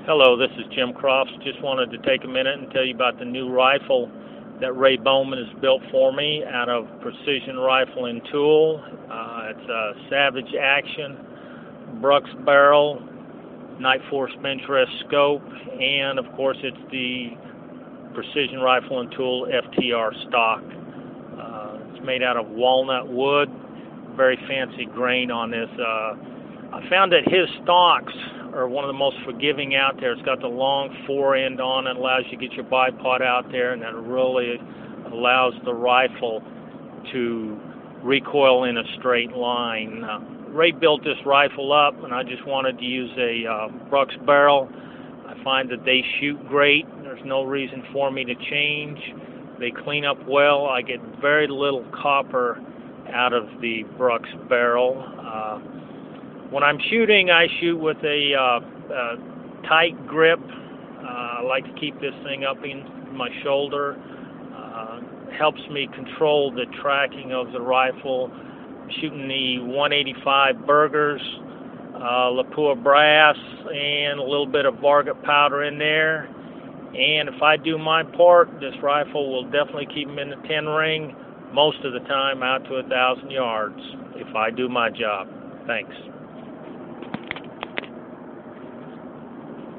Hello, this is Jim Crofts. Just wanted to take a minute and tell you about the new rifle that Ray Bowman has built for me out of Precision Rifle and Tool. It's a Savage Action, Brux barrel, Nightforce bench rest scope, and of course it's the Precision Rifle and Tool FTR stock. It's made out of walnut wood, very fancy grain on this. I found that his stocks are one of the most forgiving out there. It's got the long fore end on it, allows you to get your bipod out there, and that really allows the rifle to recoil in a straight line. Ray built this rifle up, and I just wanted to use a Brux barrel. I find that they shoot great. There's no reason for me to change. They clean up well. I get very little copper out of the Brux barrel. When I'm shooting, I shoot with a tight grip. I like to keep this thing up in my shoulder. Helps me control the tracking of the rifle. I'm shooting the 185 Bergers, Lapua brass, and a little bit of Varget powder in there. And if I do my part, this rifle will definitely keep them in the 10 ring, most of the time out to 1,000 yards, if I do my job. Thanks.